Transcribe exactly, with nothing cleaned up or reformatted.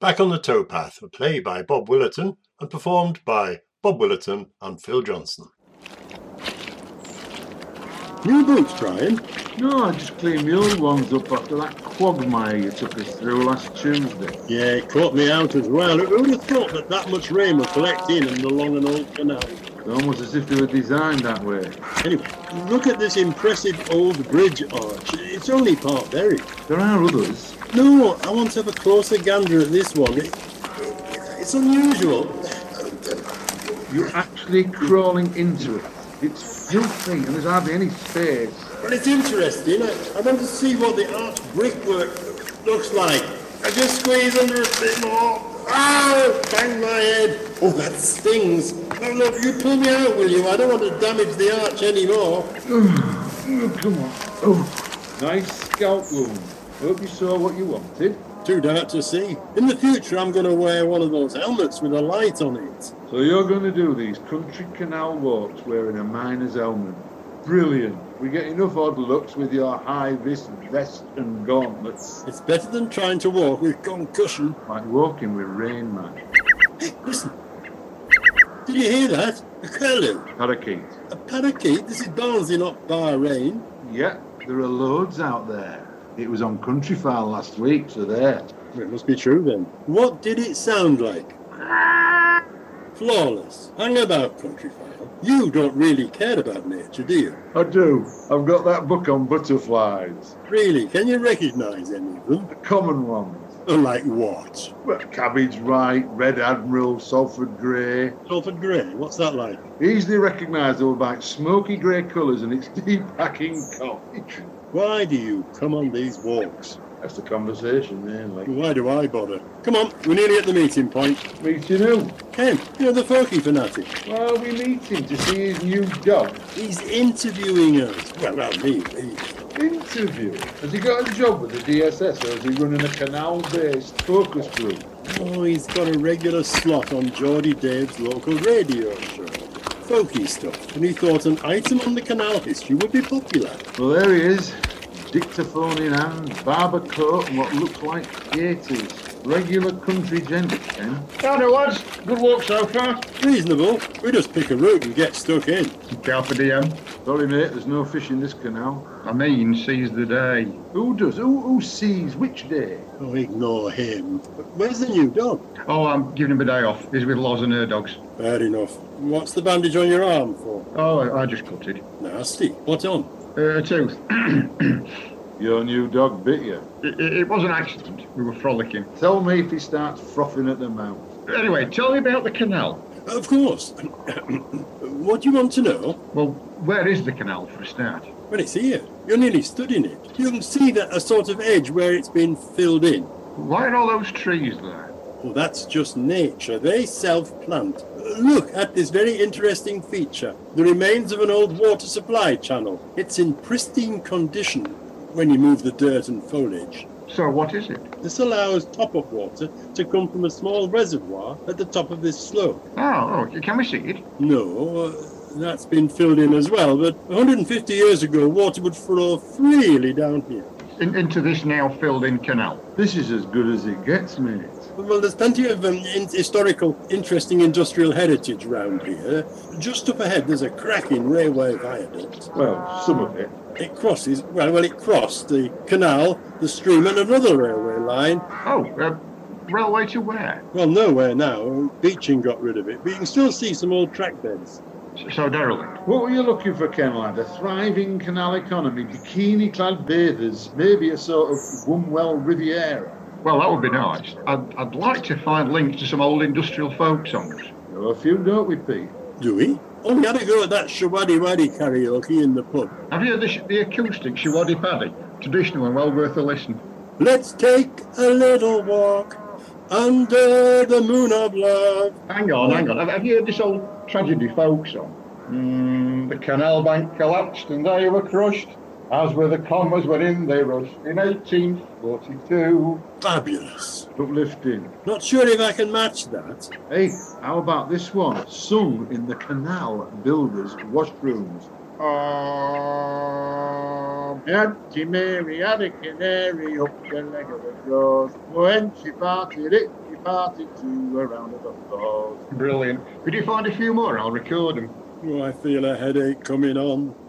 Back on the Towpath, a play by Bob Willerton and performed by Bob Willerton and Phil Johnson. New boots, Brian? No, I just cleaned the old ones up after that quagmire you took us through last Tuesday. Yeah, it caught me out as well. Who'd have thought that that much rain would collect in and along an old canal? It's almost as if they were designed that way. Anyway, look at this impressive old bridge arch. It's only part buried. There are others. No, I want to have a closer gander at this one. It, it's unusual. You're actually crawling into it. It's filthy and there's hardly any space. But it's interesting. I, I want to see what the arch brickwork looks like. I just squeeze under a bit more. Ah! Bang my head. Oh, that stings. Oh, look, you pull me out, will you? I don't want to damage the arch anymore. Oh, come on. Oh, nice scalp wound. Hope you saw what you wanted. Too dark to see. In the future, I'm going to wear one of those helmets with a light on it. So you're going to do these country canal walks wearing a miner's helmet. Brilliant. We get enough odd looks with your high-vis vest and gauntlets. It's better than trying to walk with concussion. Like walking with Rain Man. Hey, listen. Did you hear that? A curlew. Parakeet. A parakeet? This is Barnsley, not Bahrain. Yeah, there are loads out there. It was on Countryfile last week, so there. It must be true then. What did it sound like? Flawless. Hang about, Countryfile. You don't really care about nature, do you? I do. I've got that book on butterflies. Really? Can you recognise any of them? The common ones. Oh, like what? Well, Cabbage White, Red Admiral, Salford Grey. Salford Grey? What's that like? Easily recognisable by its smoky grey colours and its deep packing cock. Why do you come on these walks? That's the conversation, mainly. Why do I bother? Come on, we're nearly at the meeting point. Meeting who? Ken, you know the folky fanatic. Why are we meeting? To see his new dog? He's interviewing us. Well, well, me, me. Interview? Has he got a job with the D S S or is he running a canal-based focus group? Oh, he's got a regular slot on Geordie Dave's local radio show. Folky stuff. And he thought an item on the canal history would be popular. Well, there he is. Dictaphone in hand, barber coat and what looks like gaiters. Regular country gent, Ken. Howdy, lads. Good walk so far. Reasonable. We just pick a route and get stuck in. Carpe diem. Sorry, mate, there's no fish in this canal. I mean, seize the day. Who does? Who, who sees which day? Oh, ignore him. Where's the new dog? Oh, I'm giving him a day off. He's with Loz and her dogs. Fair enough. What's the bandage on your arm for? Oh, I, I just cut it. Nasty. What on? Uh, a tooth. Your new dog bit you. It, it, it was an accident. We were frolicking. Tell me if he starts frothing at the mouth. Anyway, tell me about the canal. Of course. What do you want to know? Well, where is the canal for a start? Well, it's here. You're nearly stood in it. You can see that a sort of edge where it's been filled in. Why are all those trees there? Well, that's just nature. They self-plant. Look at this very interesting feature. The remains of an old water supply channel. It's in pristine condition when you move the dirt and foliage. So what is it? This allows top-up water to come from a small reservoir at the top of this slope. Oh, oh can we see it? No, uh, that's been filled in as well, but one hundred fifty years ago, water would flow freely down here. In, into this now filled-in canal. This is as good as it gets, mate. Well, there's plenty of um, in- historical, interesting industrial heritage round here. Just up ahead, there's a cracking railway viaduct. Well, some of it. It crosses, well, well, it crossed the canal, the stream, and another railway line. Oh, uh, railway to where? Well, nowhere now. Beeching got rid of it, but you can still see some old track beds. So derelict. What were you looking for, Ken, lad? A thriving canal economy, bikini-clad bathers, maybe a sort of Wombwell Riviera? Well, that would be nice. I'd, I'd like to find links to some old industrial folk songs. Know a few, don't we, Pete? Do we? Oh, we had to go at that Shawaddy Waddy karaoke in the pub. Have you heard the, the acoustic Shawaddy Paddy? Traditional and well worth a listen. Let's take a little walk under the moon of love. Hang on, hang on. Have, have you heard this old tragedy folk song? Mm, the canal bank collapsed and they were crushed. As were the commas wherein they rushed in eighteen forty-two. Fabulous. Uplifting. Not sure if I can match that. Hey, how about this one? Sung in the canal builders' washrooms. Um, Auntie Mary had a canary up the leg of the rose. When she parted it, she party to a round of applause. Brilliant. Could you find a few more? I'll record them. Oh, I feel a headache coming on.